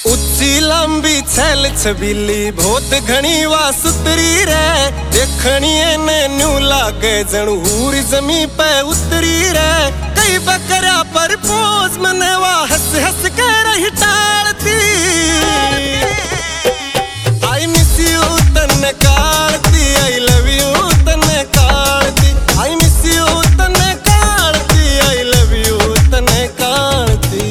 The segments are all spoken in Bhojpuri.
उच्ची लंबी छैल छबीली बहुत घनी वासुतरी रे देखनी ने न्यू लागे जणू हूर जमी पे उतरी रे कई बकरा पर पोज मनवा हंस हंस के रही टालती आई मिस यू तन्ने कालती आई लव यू तन्ने कालती आई मिस यू तन्ने कालती आई लव यू तन्ने कालती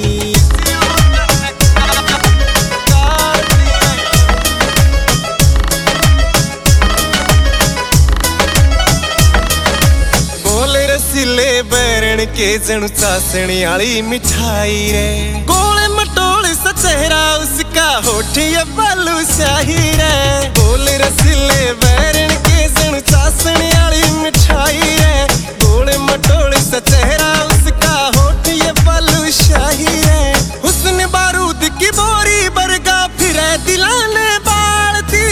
रसीले बैरण के जणु चासनी आली मिठाई रे गोले मटोले सा चेहरा उसका होठ ये बालू शाही रे गोले रसीले बैरण के जणु चासनी आली मिठाई रे गोले मटोले सा चेहरा उसका होठ ये बालू शाही रे हुस्न बारूद की बोरी बरगा फिरे दिलाने बालती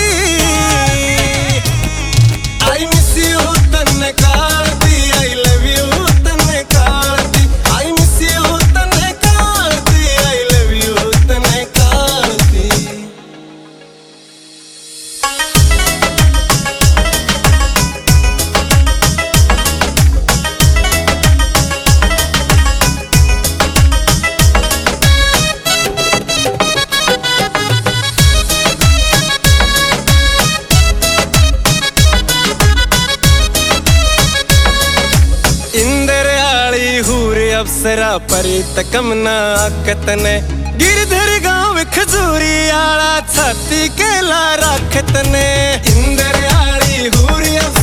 आई मिस यू तन्ने कालती आई लव यू तन्ने कालती आई मिस यू तन्ने कालती आई लव यू तन्ने कालती अप्सरा परी तकमना कतने गिरधर गांव खजूरी आला छाती के ला राखतने इंदर आली हूरी